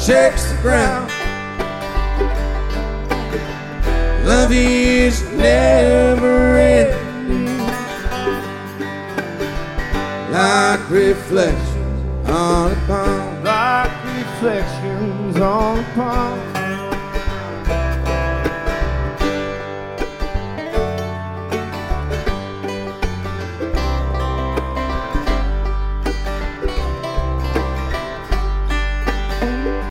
shakes the ground. Love is never ending, like reflections on a pond. Like reflections on a pond.